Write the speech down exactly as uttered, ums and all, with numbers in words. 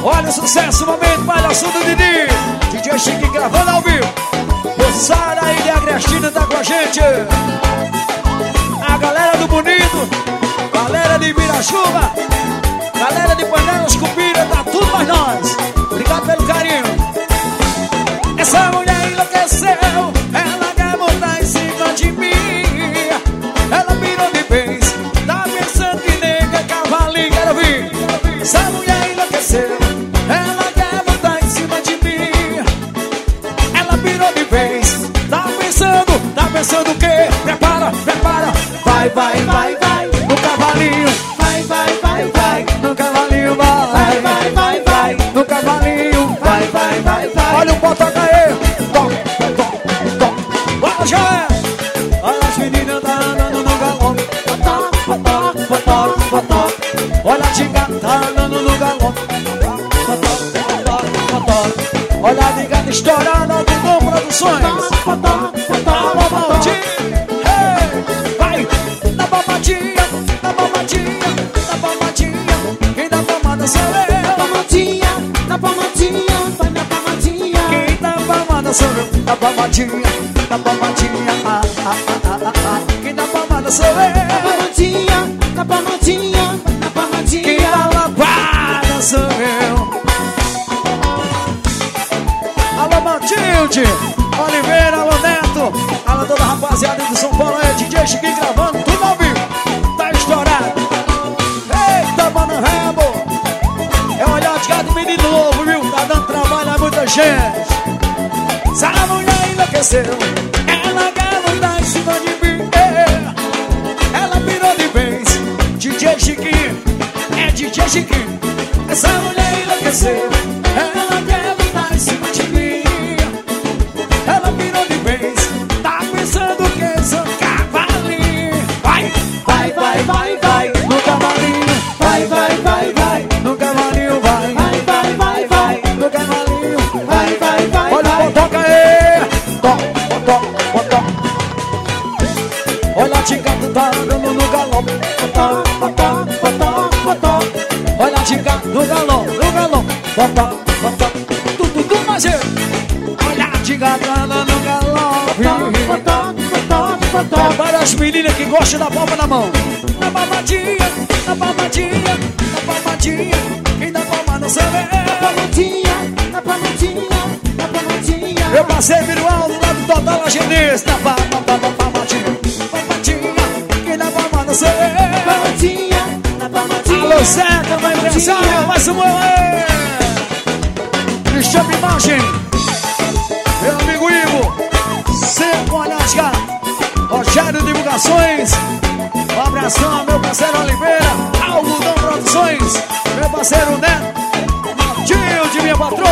Olha o sucesso, momento, palhaço do Didi. D J Chique gravando ao vivo. Moçada aí de Agrestina tá com a gente. A galera do Bonito, galera de Ibirachuba, galera de Panelas, Cupira, tá tudo mais nós. Obrigado pelo carinho. Essa mulher enlouqueceu, ela quer montar em cima de mim. Ela virou de vez, tá pensando que nega cavalinho, quero vir. Essa mulher enlouqueceu, ela quer montar em cima de mim. Ela virou de vez, tá pensando, tá pensando o quê? Prepara, prepara, vai, vai, vai, vai, no cavalinho. Vai, vai, vai, vai, no cavalinho, vai, vai, vai, vai, no cavalinho. Vai, vai, vai, vai. Olha o botoca aí, toque, toque, toque. Bora, Joé. Olha as meninas tá andando no galão. Botoque, botoque, botoque, botoque. Olha a tica tá andando no galão. Botoque, botoque, botoque. Olha a ligada estourada do Dom Produções. Botoque, botoque, botoque. Vai, na babadinha, na babadinha, na babadinha. Quem dá palmada sou eu. Na palmadinha, na palmadinha, vai na palmadinha. Quem dá palmada sou eu. Na palmadinha, na palmadinha, ah, ah, ah, ah, ah. Quem dá palmada sou eu. Na palmadinha, na palmadinha, na palmadinha. Quem dá lavada sou eu. Alô Matilde, Oliveira, alô Neto, alô toda a rapaziada do São Paulo aí, D J Chiquinho gravando tudo ao vivo. Tá estourado. Eita, mano, rabo. É olhar de cada menino novo, viu? Tá dando trabalho a muita gente. Essa mulher enlouqueceu, ela quer mandar em cima de mim. Ela virou de vez, D J Chiquinho, é D J Chiquinho. Essa mulher enlouqueceu, ela quer mandar em cima de mim. Ela virou de vez, tá pensando que sou cavalinho. Vai, vai, vai, vai, vai, no cavalinho. Vai, vai, vai, vai, no cavalinho. Vai, Vai, vai, vai, vai, no cavalinho. vai, vai, vai, Olha o vai. botoca aí. Toque, botoque, botoque. Olha a tica, tu tá andando no galão. Botoque, botoque, botoque, botoque. Olha a tica, no galão, no galão. Botoque, botoque, tudo, tudo mais eu. Olha a tica, tá andando no galão. Botoque, botoque, botoque, botoque. Para as meninas que gostam da palma na mão. Na palmadinha, na palmadinha, na palmadinha. Quem dá palma não sabe. Na palmadinha, na palmadinha, na palmadinha. Eu passei virual do lado total agenista. Na palma, palma, palmadinha, palmadinha. Quem dá palma não sabe. Na palmadinha, na palmadinha. Alô, Zeca, vai empresário, vai Samuel aí. Cristiano Imagem, meu amigo Ivo, Seco Olhasca, Rogério Divulgações. Um abração, meu parceiro Oliveira, Algodão Produções, meu parceiro Neto, Matinho de minha patroa.